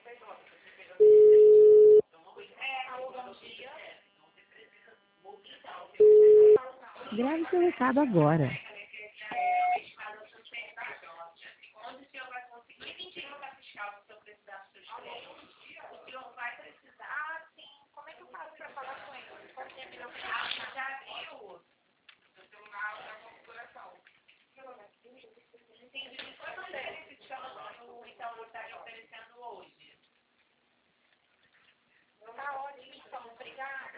Grave seu recado agora. Onde o senhor vai conseguir 20 nota fiscal se o senhor precisar do seu estreio? O senhor vai precisar, sim. Como é que eu faço para falar com ele? Quanto tempo eu já abriu o seu celular da configuração? Entendi. Quanto tempo que estamos então estaria oferecendo hoje? Tá ótimo, então. Obrigada.